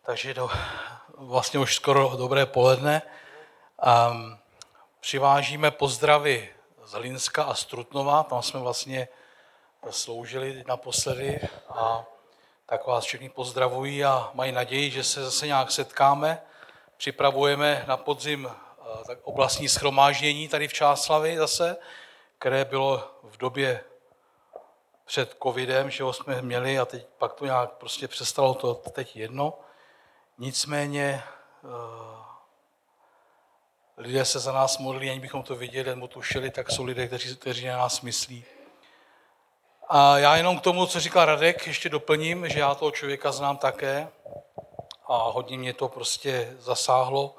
Takže vlastně už skoro dobré poledne. Přivážíme pozdravy z Hlinska a z Trutnova, tam jsme vlastně sloužili naposledy a tak vás všechny pozdravují a mají naději, že se zase nějak setkáme. Připravujeme na podzim oblastní shromáždění tady v Čáslavi zase, které bylo v době před covidem, že ho jsme měli a teď pak to nějak prostě přestalo to teď jedno. Nicméně lidé se za nás modlí, ani bychom to viděli nebo tušili, tak jsou lidé, kteří na nás myslí. A já jenom k tomu, co říkal Radek, ještě doplním, že já toho člověka znám také a hodně mě to prostě zasáhlo.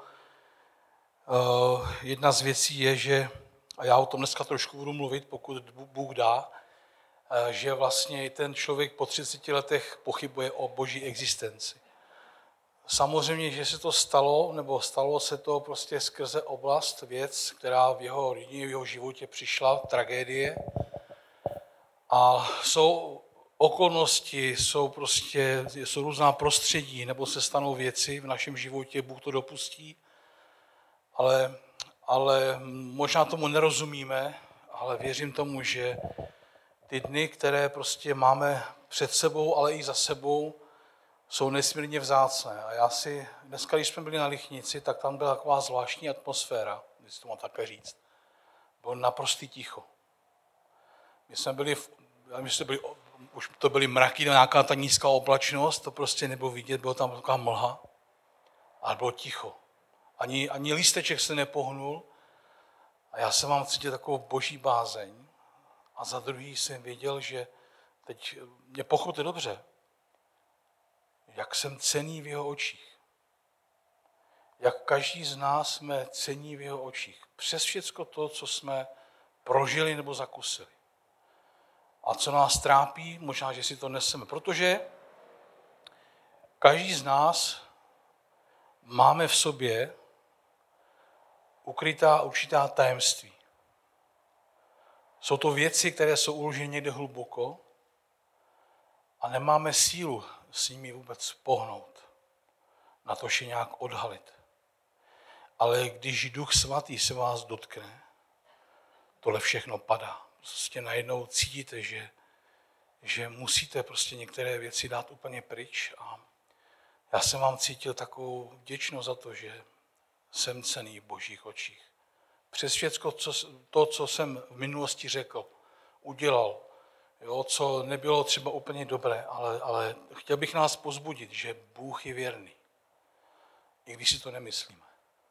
Jedna z věcí je, že, a já o tom dneska trošku budu mluvit, pokud Bůh dá, že vlastně ten člověk po 30 letech pochybuje o boží existenci. Samozřejmě, že se to stalo, nebo stalo se to prostě skrze oblast, věc, která v jeho rodině, v jeho životě přišla, tragédie. A jsou okolnosti, jsou různá prostředí, nebo se stanou věci v našem životě, Bůh to dopustí, ale možná tomu nerozumíme, ale věřím tomu, že ty dny, které prostě máme před sebou, ale i za sebou, jsou nesmírně vzácné. A dneska, když jsme byli na Lichnici, tak tam byla taková zvláštní atmosféra, když to mám takhle říct. Bylo naprostý ticho. My jsme byli, už to byly mraky, nějaká ta nízká oblačnost, to prostě nebylo vidět, bylo tam taková mlha, ale bylo ticho. Ani lísteček se nepohnul a já jsem vám cítil takovou boží bázeň a za druhý jsem věděl, že teď mě pochopte dobře, jak jsem cenný v jeho očích. Jak každý z nás jsme cenní v jeho očích. Přes všecko to, co jsme prožili nebo zakusili. A co nás trápí, možná, že si to neseme. Protože každý z nás máme v sobě ukrytá určitá tajemství. Jsou to věci, které jsou uloženy někde hluboko a nemáme sílu s nimi vůbec pohnout, na to je nějak odhalit. Ale když Duch Svatý se vás dotkne, tohle všechno padá. Prostě najednou cítíte, že musíte prostě některé věci dát úplně pryč a já jsem vám cítil takovou vděčnost za to, že jsem cenný v božích očích. Přes všechno to, co jsem v minulosti řekl, udělal, co nebylo třeba úplně dobré, ale chtěl bych nás povzbudit, že Bůh je věrný, i když si to nemyslíme.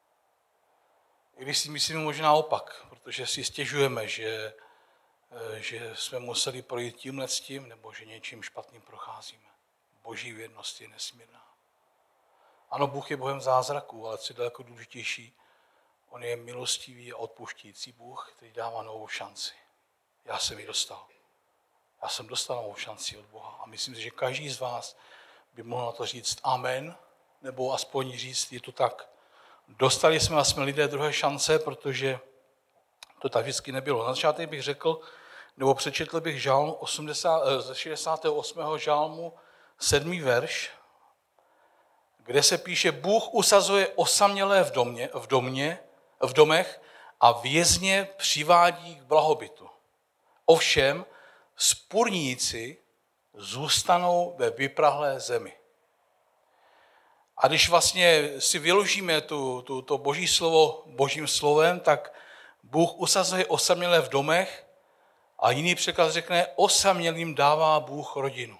I když si myslíme možná opak, protože si stěžujeme, že jsme museli projít tímhle s tím, nebo že něčím špatným procházíme. Boží věrnost je nesmírná. Ano, Bůh je Bohem zázraků, ale co je daleko důležitější, on je milostivý a odpuštějící Bůh, který dává novou šanci. Já jsem ji dostal. Já jsem dostal novou šanci od Boha a myslím si, že každý z vás by mohl na to říct amen, nebo aspoň říct, je to tak. Dostali jsme a jsme lidé druhé šance, protože to tak vždycky nebylo. Na začátek bych řekl, nebo přečetl bych žálm 68. žálmu 7. verš, kde se píše, Bůh usazuje osamělé v domech a vězně přivádí k blahobytu. Ovšem, spurníci zůstanou ve vyprahlé zemi. A když vlastně si vyložíme to boží slovo božím slovem, tak Bůh usazuje osamělé v domech a jiný překlad řekne, osamělým dává Bůh rodinu.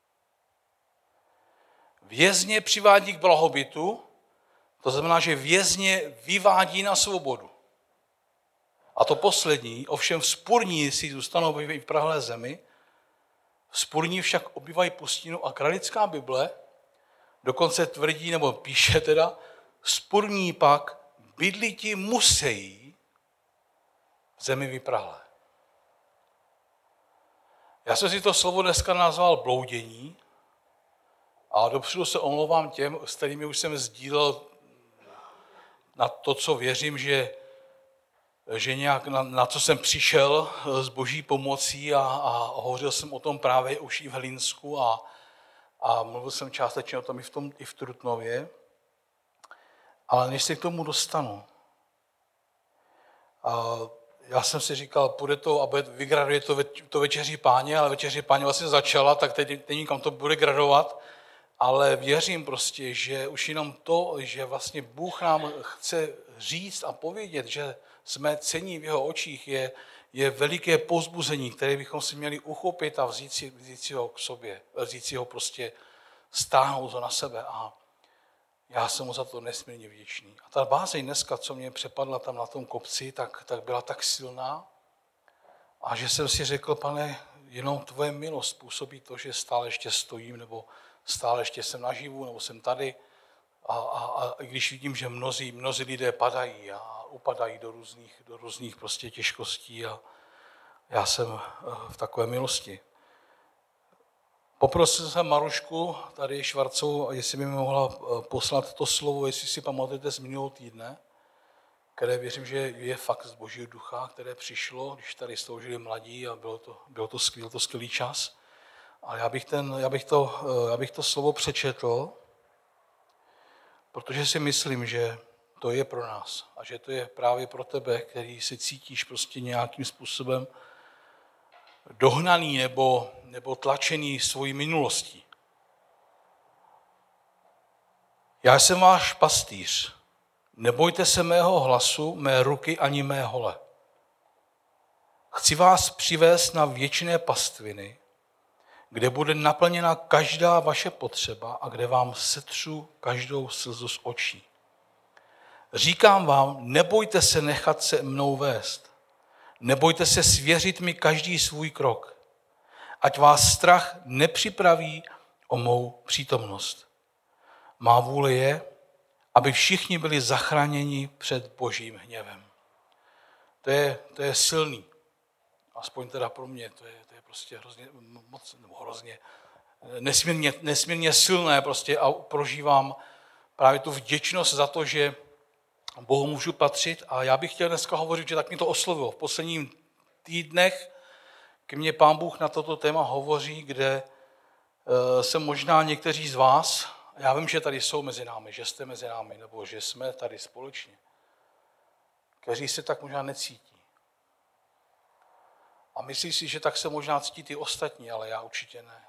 Vězně přivádí k blahobytu, to znamená, že vězně vyvádí na svobodu. A to poslední, ovšem vzpurníci zůstanou ve vyprahlé zemi, vzpurní však obývají pustinu a kralická Bible dokonce tvrdí, nebo píše teda, vzpurní pak bydliti musejí v zemi vyprahlé. Já jsem si to slovo dneska nazval bloudění a dopředu se omlouvám těm, s kterými už jsem sdílel na to, co věřím, že nějak na co jsem přišel s boží pomocí a hovořil jsem o tom právě už i v Hlinsku a mluvil jsem částečně o tom i v Trutnově, ale než se k tomu dostanu, já jsem si říkal, půjde to a vygraduje to večeří Páně, ale večeří Páně vlastně začala, tak teď nevím, kam to bude gradovat, ale věřím prostě, že už jenom to, že vlastně Bůh nám chce říct a povědět, že jsme cenní v jeho očích, je veliké povzbuzení, které bychom si měli uchopit a vzít si ho k sobě, vzít si ho prostě, stáhnout ho na sebe. A já jsem mu za to nesmírně vděčný. A ta bázeň dneska, co mě přepadla tam na tom kopci, tak byla tak silná, a že jsem si řekl, Pane, jenom tvoje milost způsobí to, že stále ještě stojím, nebo stále ještě jsem naživu, nebo jsem tady. A když vidím, že mnozí lidé padají a upadají do různých prostě těžkostí, a já jsem v takové milosti. Poprosil jsem Marušku, tady Švarcovou, jestli by mi mohla poslat to slovo, jestli si pamatujete z minulého týdne, které věřím, že je fakt z Božího ducha, které přišlo, když tady sloužili mladí, a byl to skvělý čas. Ale já bych to slovo přečetl, protože si myslím, že to je pro nás a že to je právě pro tebe, který si cítíš prostě nějakým způsobem dohnaný nebo tlačený svojí minulostí. Já jsem váš pastýř. Nebojte se mého hlasu, mé ruky ani mé hole. Chci vás přivést na věčné pastviny, kde bude naplněna každá vaše potřeba a kde vám setřu každou slzu z očí. Říkám vám, nebojte se nechat se mnou vést. Nebojte se svěřit mi každý svůj krok. Ať vás strach nepřipraví o mou přítomnost. Má vůle je, aby všichni byli zachráněni před Božím hněvem. To je silný. Aspoň teda pro mě, to je prostě hrozně, nesmírně silné prostě, a prožívám právě tu vděčnost za to, že Bohu můžu patřit. A já bych chtěl dneska hovořit, že tak mě to oslovilo. V posledních týdnech ke mně Pán Bůh na toto téma hovoří, kde se možná někteří z vás, já vím, že tady jsou mezi námi, že jste mezi námi, nebo že jsme tady společně, kteří se tak možná necítí. A myslí si, že tak se možná cítí ty ostatní, ale já určitě ne.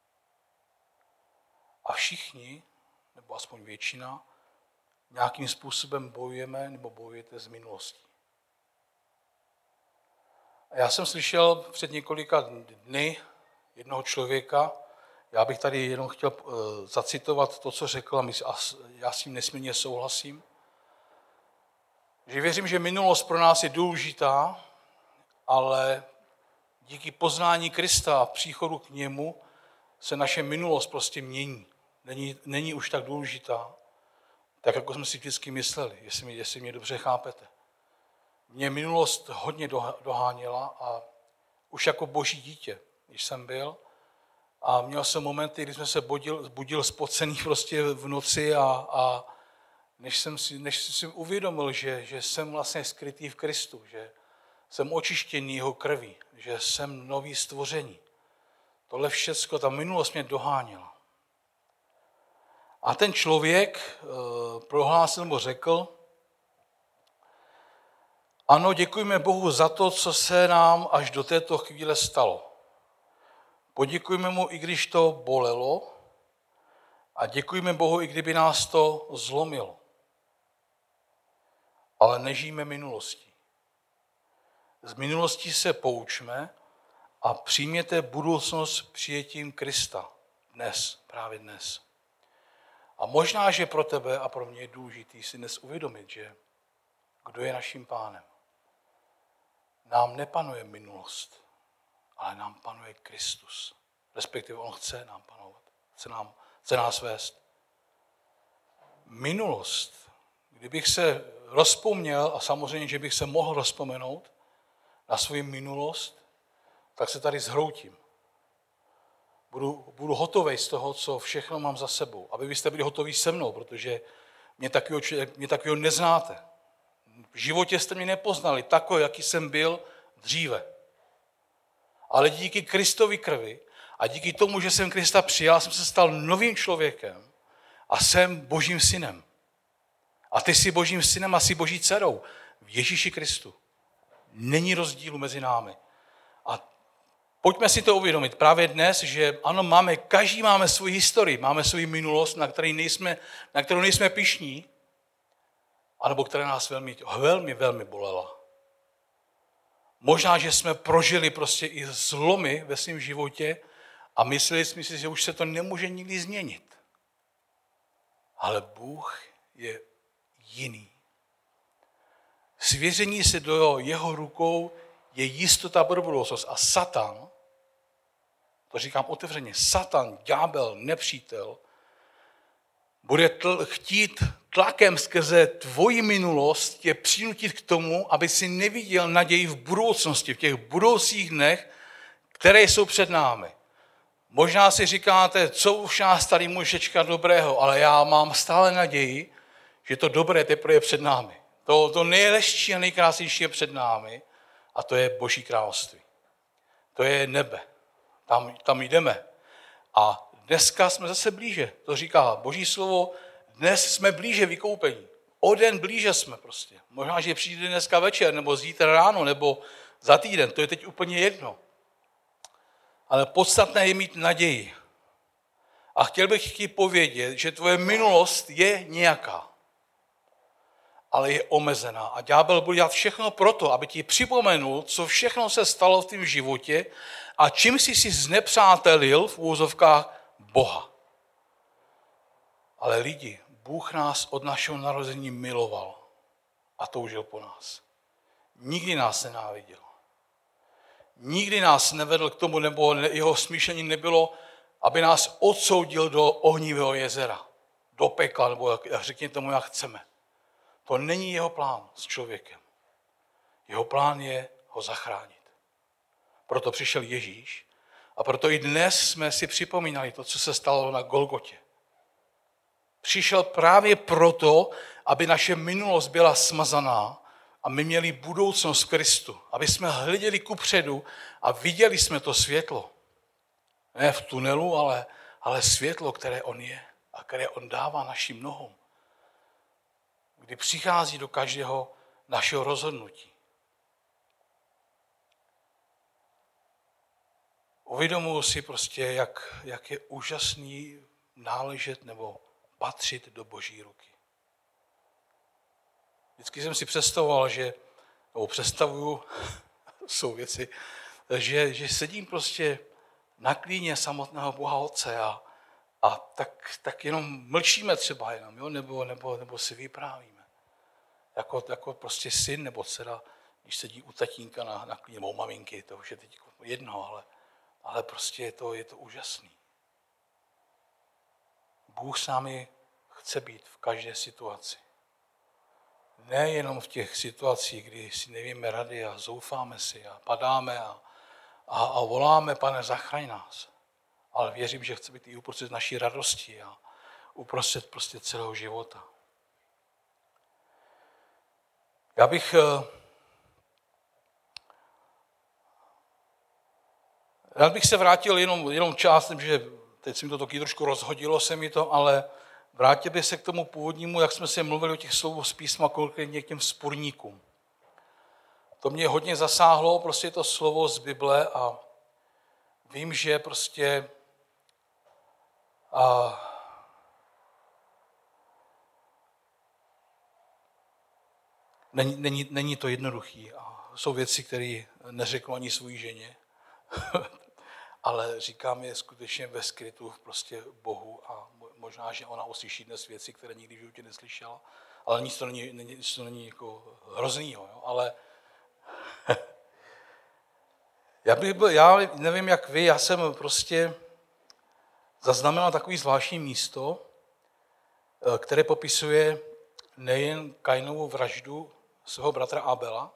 A všichni, nebo aspoň většina, nějakým způsobem bojujeme nebo bojujete s minulostí. A já jsem slyšel před několika dny jednoho člověka, já bych tady jenom chtěl zacitovat to, co řekl, a já s tím nesmírně souhlasím, že věřím, že minulost pro nás je důležitá, ale díky poznání Krista a příchodu k němu se naše minulost prostě mění. Není už tak důležitá, tak jako jsme si vždycky mysleli, jestli mě dobře chápete. Mě minulost hodně doháněla a už jako boží dítě, když jsem byl, a měl jsem momenty, kdy jsem se budil spocený prostě v noci a než jsem si uvědomil, že jsem vlastně skrytý v Kristu, že jsem očištěný jeho krví, že jsem nový stvoření. Tohle všecko, ta minulost mě doháněla. A ten člověk prohlásil nebo řekl, ano, děkujeme Bohu za to, co se nám až do této chvíle stalo. Poděkujeme mu, i když to bolelo, a děkujeme Bohu, i kdyby nás to zlomilo. Ale nežijeme minulostí. Z minulosti se poučme a přijměte budoucnost přijetím Krista právě dnes. A možná, že pro tebe a pro mě je důležitý si dnes uvědomit, že kdo je naším pánem. Nám nepanuje minulost, ale nám panuje Kristus. Respektive on chce nám panovat, chce nás vést. Minulost, kdybych se rozpomněl, a samozřejmě, že bych se mohl rozpomenout na svou minulost, tak se tady zhroutím. Budu hotový z toho, co všechno mám za sebou. Aby byste byli hotoví se mnou, protože mě takového neznáte. V životě jste mě nepoznali takový, jaký jsem byl dříve. Ale díky Kristovi krvi A díky tomu, že jsem Krista přijal, jsem se stal novým člověkem a jsem Božím synem. A ty jsi Božím synem a jsi Boží dcerou v Ježíši Kristu. Není rozdílu mezi námi. A pojďme si to uvědomit právě dnes, že ano, každý máme svou historii, máme svou minulost, na kterou nejsme pyšní, anebo která nás velmi bolela. Možná, že jsme prožili prostě i zlomy ve svém životě a mysleli jsme si, že už se to nemůže nikdy změnit. Ale Bůh je jiný. Svěření se do jeho rukou je jistota pro budoucnost. A Satan, to říkám otevřeně, Satan, ďábel, nepřítel, bude chtít tlakem skrze tvoji minulost tě přinutit k tomu, aby si neviděl naději v budoucnosti, v těch budoucích dnech, které jsou před námi. Možná si říkáte, co už nás tady může čekat dobrého, ale já mám stále naději, že to dobré teprve je před námi. To nejlepší a nejkrásnější je před námi a to je Boží království. To je nebe. Tam jdeme. A dneska jsme zase blíže. To říká Boží slovo, dnes jsme blíže vykoupení. O den blíže jsme prostě. Možná, že přijde dneska večer, nebo zítra ráno, nebo za týden. To je teď úplně jedno. Ale podstatné je mít naději. A chtěl bych ti povědět, že tvoje minulost je nějaká, ale je omezená. A ďábel bude dělat všechno proto, aby ti připomenul, co všechno se stalo v tvém životě a čím jsi si znepřátelil v úvozovkách Boha. Ale lidi, Bůh nás od našeho narození miloval a toužil po nás. Nikdy nás nenáviděl. Nikdy nás nevedl k tomu, nebo jeho smýšlení nebylo, aby nás odsoudil do ohnivého jezera, do pekla, nebo jak řekněme tomu, jak chceme. To není jeho plán s člověkem. Jeho plán je ho zachránit. Proto přišel Ježíš a proto i dnes jsme si připomínali to, co se stalo na Golgotě. Přišel právě proto, aby naše minulost byla smazaná a my měli budoucnost v Kristu. Aby jsme hleděli kupředu a viděli jsme to světlo. Ne v tunelu, ale světlo, které on je a které on dává našim nohou. Kdy přichází do každého našeho rozhodnutí. Uvědomuji si prostě, jak je úžasný náležet nebo patřit do Boží ruky. Vždycky jsem si představoval, představuju, jsou věci, že sedím prostě na klíně samotného Boha Otce a tak jenom mlčíme třeba jenom, jo? Nebo si vyprávíme. Jako prostě syn nebo dcera, když sedí u tatínka na klíně, nebo maminky, to už je teď jedno, ale prostě je to úžasný. Bůh s námi chce být v každé situaci. Nejenom v těch situacích, kdy si nevíme rady a zoufáme si a padáme a voláme, Pane, zachraň nás. Ale věřím, že chce být i uprostřed naší radosti a uprostřed prostě celého života. Já bych se vrátil jenom část, že teď se mi to taky trošku rozhodilo se mi to, ale vrátil bych se k tomu původnímu, jak jsme se mluvili o těch slovech z písma, konkrétně k těm vzpůrníkům. To mě hodně zasáhlo, prostě to slovo z Bible a vím, že prostě není to jednoduchý. A jsou věci, které neřeknu ani svou ženě, ale říkám je skutečně ve skrytu prostě Bohu a možná, že ona uslyší dnes věci, které nikdy v životě neslyšela, ale nic to není jako hroznýho, jo? Ale já nevím, jak vy, já jsem prostě zaznamenal takový zvláštní místo, které popisuje nejen Kainovu vraždu svého bratra Abela,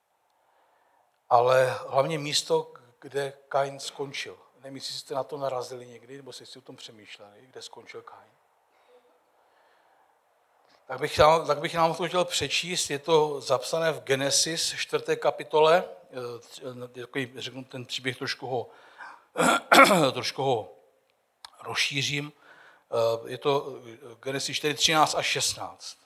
ale hlavně místo, kde Kain skončil. Nevím, jestli jste na to narazili někdy, nebo jste o tom přemýšleli, kde skončil Kain. Tak bych nám to chtěl přečíst, je to zapsané v Genesis 4. kapitole, řeknu ten příběh trošku ho trošku ho rozšířím. Je to Genesis 4, 13 až 16.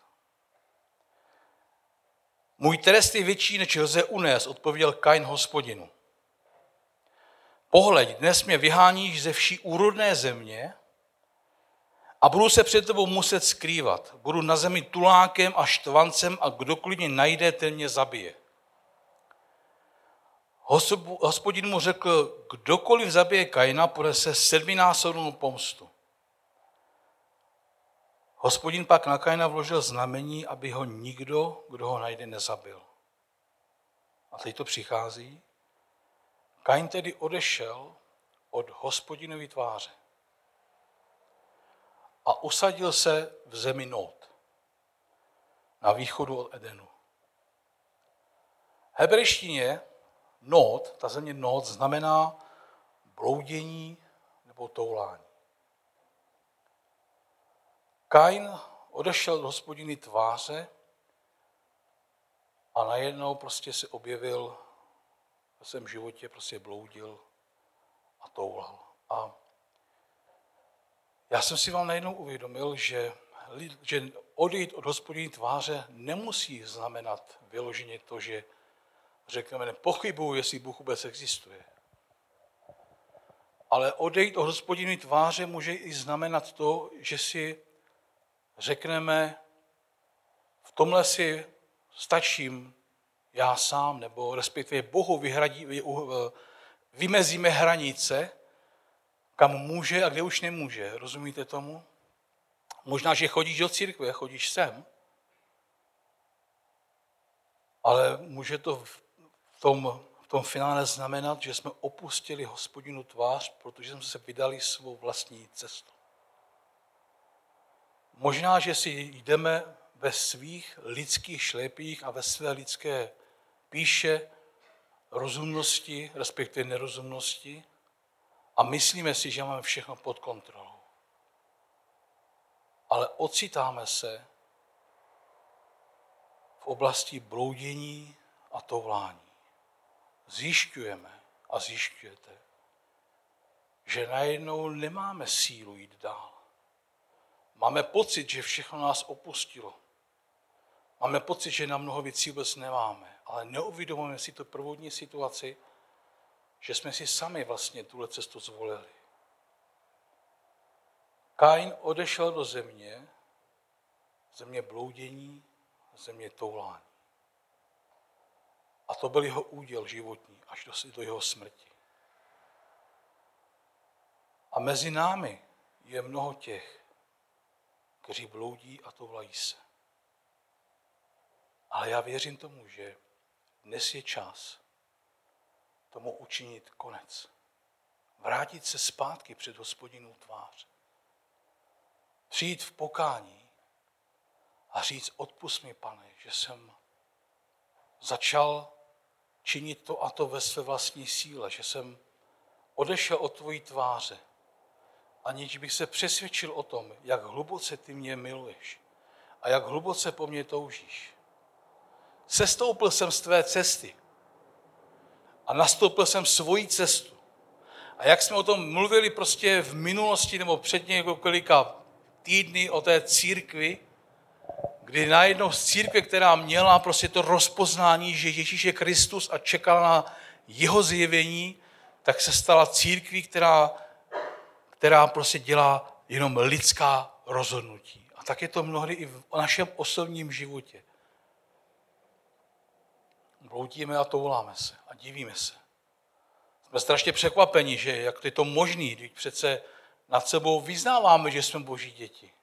Můj trest je větší, než lze unést, odpověděl Kain Hospodinu. Pohleď, dnes mě vyháníš ze vší úrodné země a budu se před tebou muset skrývat. Budu na zemi tulákem a štvancem a kdokoliv mě najde, ten mě zabije. Hospodin mu řekl, kdokoliv zabije Kaina, ponese 7násobnou pomstu. Hospodin pak na Kaina vložil znamení, aby ho nikdo, kdo ho najde, nezabil. A teď to přichází. Kain tedy odešel od Hospodinovy tváře a usadil se v zemi Nód, na východu od Edenu. V hebrejštině Nód, ta země Nód, znamená bloudění nebo toulání. Kain odešel od Hospodinovy tváře a najednou prostě se objevil ve svém životě, prostě bloudil a toulal. A já jsem si vám najednou uvědomil, že odejít od Hospodinovy tváře nemusí znamenat vyloženě to, že řekneme, nepochybuji, jestli Bůh vůbec existuje. Ale odejít od Hospodinovy tváře může i znamenat to, že si řekneme, v tomhle si stačím já sám, nebo respektive Bohu vymezíme hranice, kam může a kde už nemůže. Rozumíte tomu? Možná, že chodíš do církve, chodíš sem, ale může to v tom finále znamenat, že jsme opustili Hospodinu tvář, protože jsme se vydali svou vlastní cestu. Možná, že si jdeme ve svých lidských šlépích a ve své lidské píše rozumnosti, respektive nerozumnosti a myslíme si, že máme všechno pod kontrolou. Ale ocitáme se v oblasti bloudění a toulání. Zjišťujeme a zjišťujete, že najednou nemáme sílu jít dál. Máme pocit, že všechno nás opustilo. Máme pocit, že na mnoho věcí vůbec nemáme, ale neuvědomujeme si tu prvotní situaci, že jsme si sami vlastně tuhle cestu zvolili. Kain odešel do země bloudění, země toulání. A to byl jeho úděl životní, až do jeho smrti. A mezi námi je mnoho těch, kteří bloudí a toulají se. Ale já věřím tomu, že dnes je čas tomu učinit konec. Vrátit se zpátky před Hospodinu tvář. Přijít v pokání a říct, odpusť mi, Pane, že jsem začal činit to a to ve své vlastní síle, že jsem odešel od tvojí tváře, aniž bych se přesvědčil o tom, jak hluboce ty mě miluješ a jak hluboce po mně toužíš. Sestoupil jsem z tvé cesty a nastoupil jsem svoji cestu. A jak jsme o tom mluvili prostě v minulosti nebo před několika týdny o té církvi, kdy najednou z církve, která měla prostě to rozpoznání, že Ježíš je Kristus a čekala na jeho zjevení, tak se stala církví, která prostě dělá jenom lidská rozhodnutí. A tak je to mnohdy i v našem osobním životě. Bloudíme a touláme se a divíme se. Jsme strašně překvapeni, že jak je to možné, když přece nad sebou vyznáváme, že jsme Boží děti.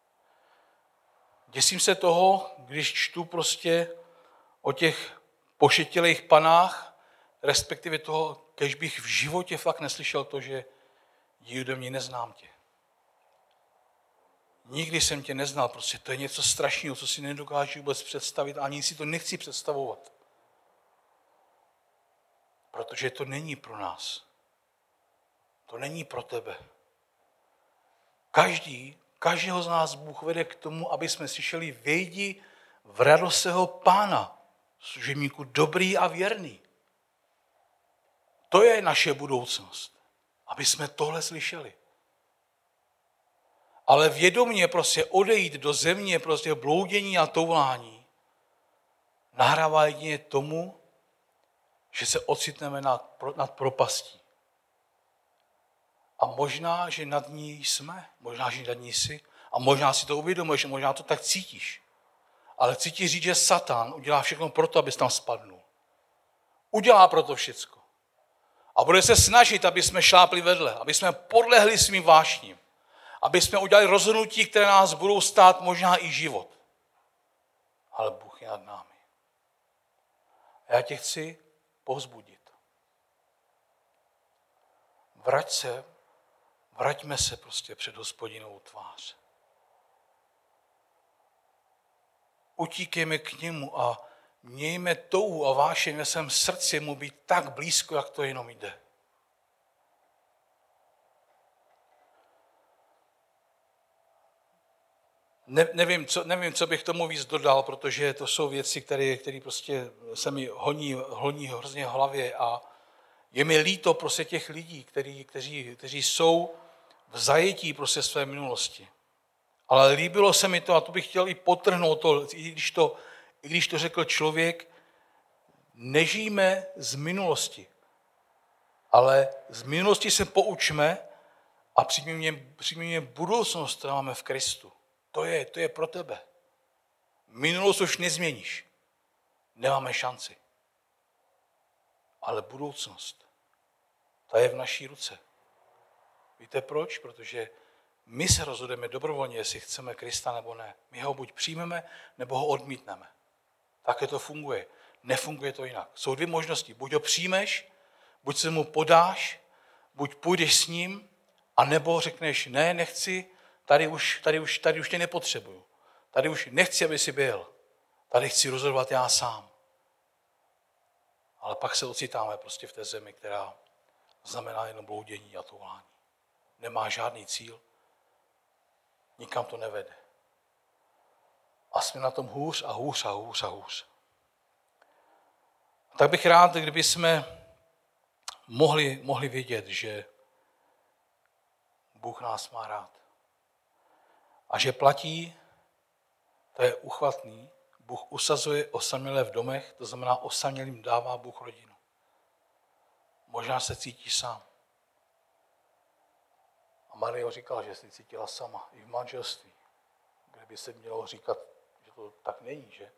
Děsím se toho, když čtu prostě o těch pošetilých panách, respektive toho, kež bych v životě fakt neslyšel to, že jdi ode mě, neznám tě. Nikdy jsem tě neznal, prostě to je něco strašného, co si nedokážu vůbec představit, ani si to nechci představovat. Protože to není pro nás. To není pro tebe. Každého z nás Bůh vede k tomu, aby jsme slyšeli vejdi v radost svého Pána, služebníku dobrý a věrný. To je naše budoucnost. aby jsme tohle slyšeli. Ale vědomě prostě odejít do země prostě bloudění a toulání nahrává jedině tomu, že se ocitneme nad propastí. A možná, že nad ní jsme, možná, že nad ní jsi, a možná si to uvědomuješ, možná to tak cítíš. Ale chci ti říct, že Satan udělá všechno pro to, abys tam spadnul. Udělá pro to všecko. A bude se snažit, aby jsme šlápli vedle, aby jsme podlehli svým vášním, aby jsme udělali rozhodnutí, které nás budou stát možná i život. Ale Bůh je nad námi. A já tě chci povzbudit. Vraťme se prostě před Hospodinovou tvář. Utíkejme k němu a mějme touhu a vášeň ve svém srdci mu být tak blízko, jak to jenom jde. Nevím, co bych tomu víc dodal, protože to jsou věci, které prostě se mi honí hrozně v hlavě a je mi líto prostě těch lidí, kteří jsou v zajetí prostě své minulosti. Ale líbilo se mi to, a to bych chtěl i podtrhnout, i když to řekl člověk, nežijme z minulosti, ale z minulosti se poučme a přijměme budoucnost, kterou máme v Kristu. To je pro tebe. Minulost už nezměníš. Nemáme šanci. Ale budoucnost, ta je v naší ruce. Víte proč? Protože my se rozhodujeme dobrovolně, jestli chceme Krista nebo ne. My ho buď přijmeme, nebo ho odmítneme. Také to funguje. Nefunguje to jinak. Jsou dvě možnosti. Buď ho přijmeš, buď se mu podáš, buď půjdeš s ním, anebo řekneš, ne, nechci, tady už tě nepotřebuju. Tady už nechci, aby jsi byl. Tady chci rozhodovat já sám. Ale pak se ocitáme prostě v té zemi, která znamená jenom bloudění a toulání. Nemá žádný cíl, nikam to nevede. A jsme na tom hůř a hůř a hůř a hůř. Tak bych rád, kdyby jsme mohli vědět, že Bůh nás má rád. A že platí, to je uchvatný, Bůh usazuje osamělé v domech, to znamená osamělým dává Bůh rodinu. Možná se cítíš sám. A Marie říkala, že se cítila sama i v manželství, kde by se mělo říkat, že to tak není, že?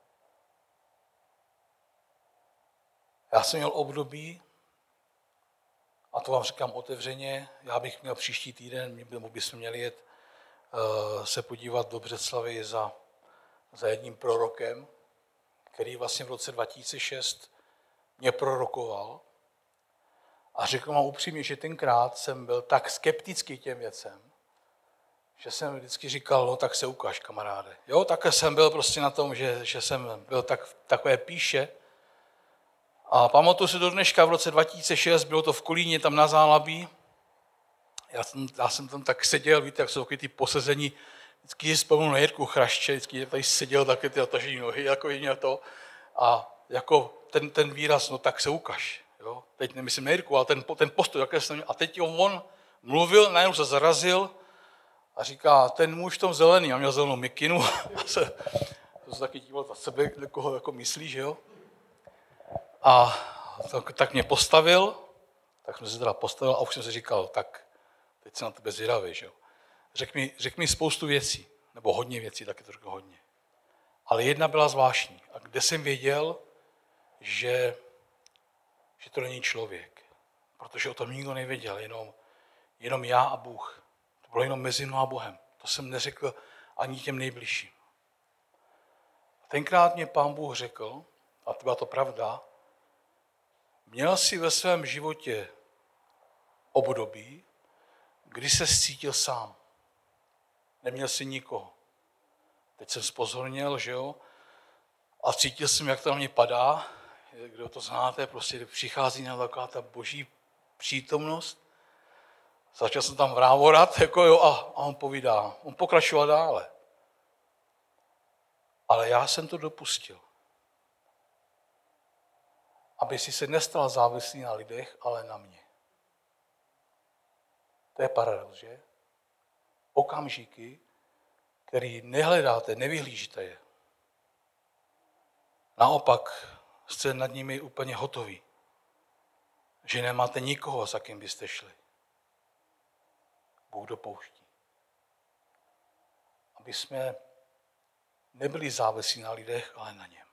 Já jsem měl období, a to vám říkám otevřeně, já bych měl příští týden, nebo bychom měli jet se podívat do Břeclavi za jedním prorokem, který vlastně v roce 2006 mě prorokoval. A řekl vám upřímně, že tenkrát jsem byl tak skeptický těm věcem, že jsem vždycky říkal, no tak se ukáž, kamaráde. Jo, takhle jsem byl prostě na tom, že jsem byl takové píše. A pamatuju si do dneška, v roce 2006, bylo to v Kolíně, tam na Zálabí. Já jsem tam tak seděl, víte, jak jsou takový ty posezení, vždycky si vzpomínal na Jirku Chraště, vždycky tady seděl taky ty otažený nohy, jako jiné to. A jako ten výraz, no tak se ukaž. Jo? Teď nemyslím na Jirku, ale ten postoj, jaké jsem měl. A teď on mluvil, najednou se zarazil a říká, ten muž v tom zelený, a měl zelenou mikinu, a se taky díval za sebe, koho jako myslí, že jo. A tak mě postavil, tak jsem se teda postavil a už jsem si říkal, tak teď jsem na tebe zvědavý, že jo. Řek mi spoustu věcí, nebo hodně věcí, taky to řekl hodně. Ale jedna byla zvláštní. A kde jsem věděl, že to není člověk. Protože o tom nikdo nevěděl, jenom já a Bůh. To bylo jenom mezi mnou a Bohem. To jsem neřekl ani těm nejbližším. Tenkrát mě Pán Bůh řekl, a to byla to pravda, měl jsi ve svém životě období, kdy se cítil sám. Neměl jsi nikoho. Teď jsem zpozorněl, že jo, a cítil jsem, jak to na mě padá, kdo to znáte, prostě přichází na taková ta boží přítomnost. Začal jsem tam vrávorat, jako jo, a on povídá. On pokračoval dále. Ale já jsem to dopustil. Aby si se nestal závislý na lidech, ale na mě. To je paradox, že? Okamžiky, který nehledáte, nevyhlížíte je. Naopak jste nad nimi úplně hotoví. Že nemáte nikoho, za kým byste šli. Bůh dopouští. Aby jsme nebyli závislí na lidech, ale na něm.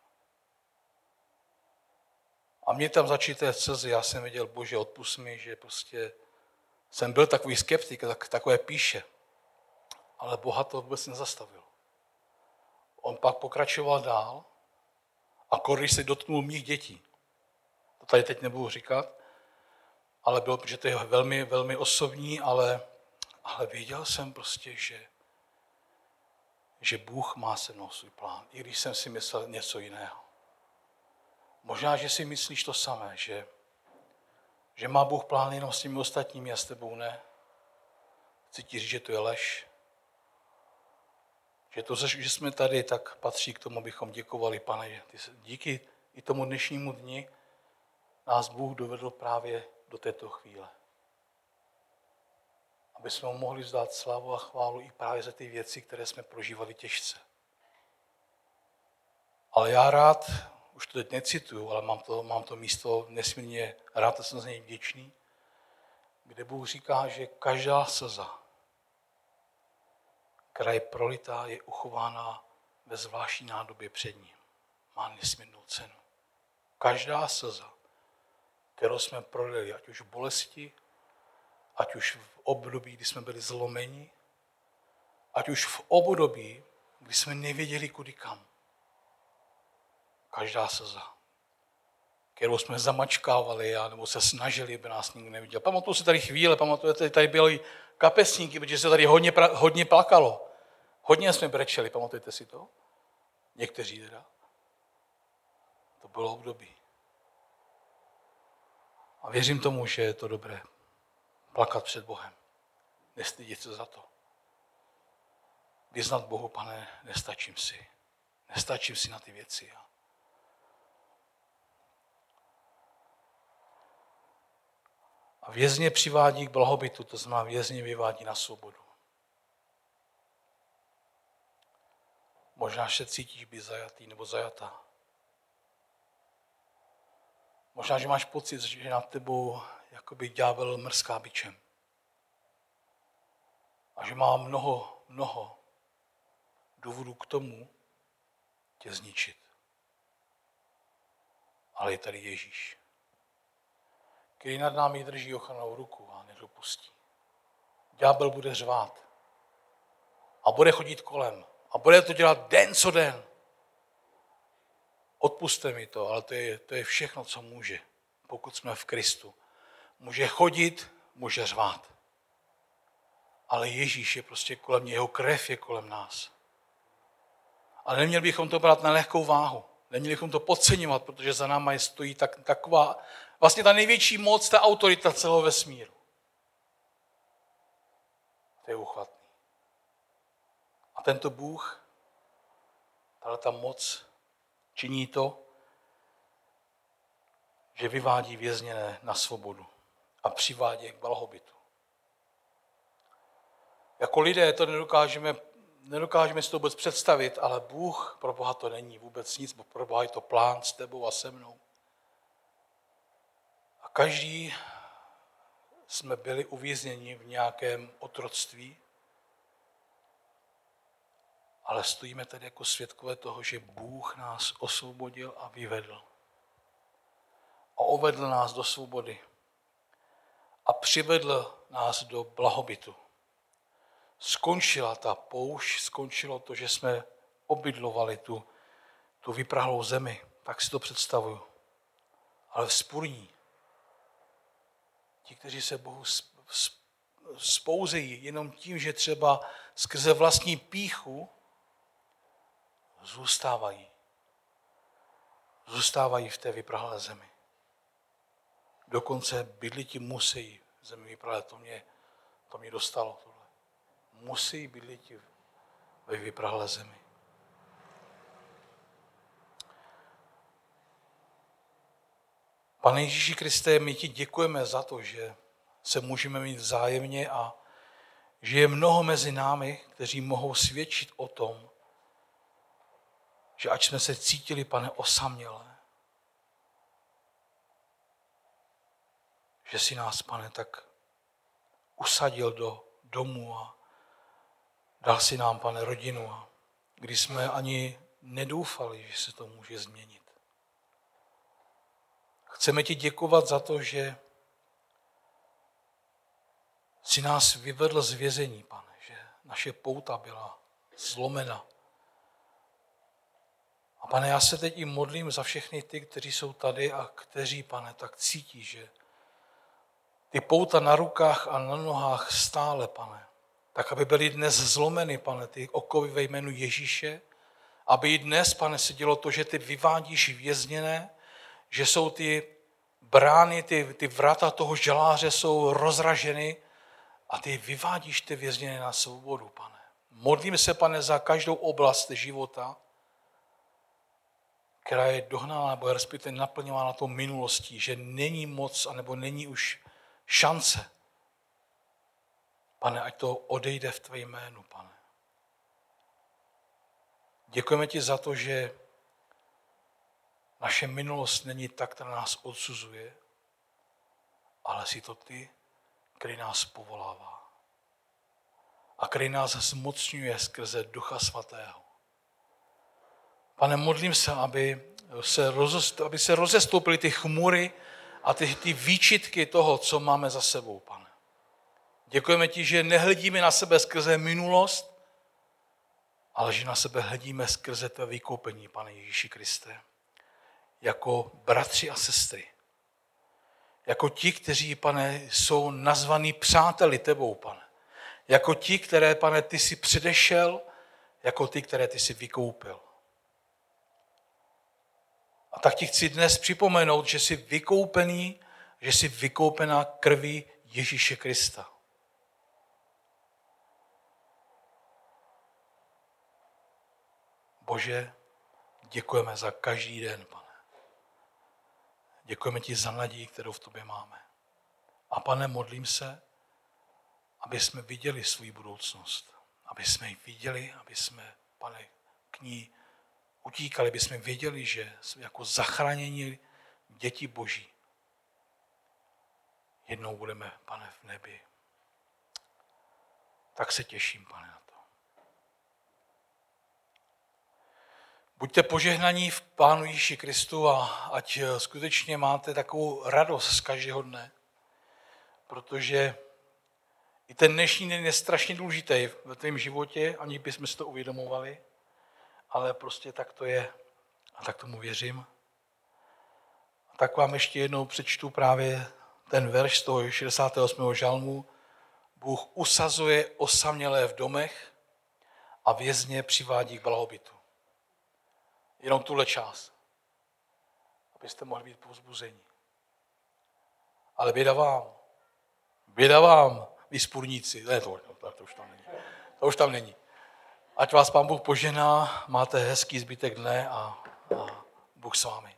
A mě tam začíté slzy, já jsem věděl, Bože, odpusť mi, že prostě jsem byl takový skeptik, takové píše. Ale Boha to vůbec nezastavilo. On pak pokračoval dál a když se dotknul mých dětí. To tady teď nebudu říkat, ale bylo, protože to je velmi, velmi osobní, ale věděl jsem prostě, že Bůh má se mnou svůj plán, i když jsem si myslel něco jiného. Možná, že si myslíš to samé, že má Bůh plán jenom s těmi ostatními a s tebou ne. Chci ti říct, že to je lež. Že to, že jsme tady, tak patří k tomu, abychom děkovali, Pane. Díky i tomu dnešnímu dni nás Bůh dovedl právě do této chvíle. Aby jsme mu mohli vzdát slávu a chválu i právě za ty věci, které jsme prožívali těžce. Ale já rád, už to teď necituju, ale mám to místo nesmírně rád a jsem za něj vděčný, kde Bůh říká, že každá slza, která je prolitá, je uchována ve zvláštní nádobě před ním. Má nesmírnou cenu. Každá slza, kterou jsme prolili, ať už v bolesti, ať už v období, kdy jsme byli zlomeni, ať už v období, kdy jsme nevěděli kudy kam. Každá slza, kterou jsme zamačkávali, nebo se snažili, aby nás nikdo neviděl. Pamatuju si tady chvíle, pamatujete, tady byly kapesníky, protože se tady hodně plakalo. Hodně jsme brečeli, pamatujete si to? Někteří teda. To bylo období. A věřím tomu, že je to dobré. Plakat před Bohem. Nestydět se za to. Vyznat Bohu, Pane, nestačím si. Nestačím si na ty věci. A vězně přivádí k blahobytu, to znamená vězně vyvádí na svobodu. Možná se cítíš být zajatý nebo zajatá. Možná, že máš pocit, že nad tebou jakoby ďábel mrská bičem. A že má mnoho důvodů k tomu tě zničit. Ale je tady Ježíš, který nad námi drží ochrannou ruku a nedopustí. Ďábel bude řvát a bude chodit kolem a bude to dělat den co den. Odpusťte mi to, ale to je všechno, co může, pokud jsme v Kristu. Může chodit, může řvát. Ale Ježíš je prostě kolem něj, jeho krev je kolem nás. Ale neměli bychom to brát na lehkou váhu. Neměli bychom to podceňovat, protože za náma stojí taková, vlastně ta největší moc, ta autorita celého vesmíru. To je uchvatný. A tento Bůh, ta moc činí to, že vyvádí vězněné na svobodu a přivádí je k blahobytu. Jako lidé to nedokážeme si to vůbec představit, ale Bůh, pro Boha to není vůbec nic, pro Boha je to plán s tebou a se mnou. A každý jsme byli uvězněni v nějakém otroctví, ale stojíme tady jako svědkové toho, že Bůh nás osvobodil a vyvedl. A uvedl nás do svobody. A přivedl nás do blahobytu. Skončila ta poušť, skončilo to, že jsme obydlovali tu vyprahlou zemi. Tak si to představuju. Ale vzpůrní. Ti, kteří se Bohu spouzejí jenom tím, že třeba skrze vlastní pýchu zůstávají v té vyprahlé zemi. Dokonce bydliti musí v zemi vyprahlé. To mě dostalo. Tohle. Musí bydliti ve vyprahlé zemi. Pane Ježíši Kriste, my ti děkujeme za to, že se můžeme mít vzájemně a že je mnoho mezi námi, kteří mohou svědčit o tom, že ať jsme se cítili, Pane, osamělé, že si nás, Pane, tak usadil do domu a dal si nám, Pane, rodinu, a když jsme ani nedoufali, že se to může změnit. Chceme ti děkovat za to, že si nás vyvedl z vězení, Pane, že naše pouta byla zlomena. A Pane, já se teď i modlím za všechny ty, kteří jsou tady a kteří, Pane, tak cítí, že ty pouta na rukách a na nohách stále, Pane, tak aby byly dnes zlomeny, Pane, ty okovy ve jménu Ježíše, aby i dnes, Pane, se dělo to, že ty vyvádíš vězněné, že jsou ty brány, ty vrata toho žaláře jsou rozraženy a ty vyvádíš ty vězněné na svobodu, Pane. Modlím se, Pane, za každou oblast života, která je dohnaná nebo respektive naplňována tou minulostí, že není moc anebo není už šance. Pane, ať to odejde v tvé jménu, Pane. Děkujeme ti za to, že naše minulost není tak, která nás odsuzuje, ale jsi to ty, který nás povolává a který nás zmocňuje skrze Ducha Svatého. Pane, modlím se, aby se rozestoupily ty chmury a ty výčitky toho, co máme za sebou, Pane. Děkujeme ti, že nehledíme na sebe skrze minulost, ale že na sebe hledíme skrze tvé vykoupení, Pane Ježíši Kriste. Jako bratři a sestry. Jako ti, kteří, Pane, jsou nazvaní přáteli tebou, Pane. Jako ti, které, Pane, ty jsi předešel, jako ty, které ty jsi vykoupil. A tak ti chci dnes připomenout, že jsi vykoupený, že jsi vykoupená krví Ježíše Krista. Bože, děkujeme za každý den, Pane. Děkujeme ti za naději, kterou v tobě máme. A Pane, modlím se, aby jsme viděli svou budoucnost. Aby jsme ji viděli, aby jsme, Pane, k ní utíkali, aby jsme věděli, že jsme jako zachránění děti Boží. Jednou budeme, Pane, v nebi. Tak se těším, Pane, na to. Buďte požehnaní v Pánu Ježíši Kristu a ať skutečně máte takovou radost z každého dne, protože i ten dnešní den je strašně důležitý ve tvém životě, ani bychom si to uvědomovali, ale prostě tak to je a tak tomu věřím. A tak vám ještě jednou přečtu právě ten verš z toho 68. žalmu. Bůh usazuje osamělé v domech a vězně přivádí k blahobytu. Jenom tuhle část, abyste mohli být povzbuzení. Ale běda vám, vy spurníci. Ne, to už tam není. To už tam není. Ať vás Pán Bůh požehná, máte hezký zbytek dne a Bůh s vámi.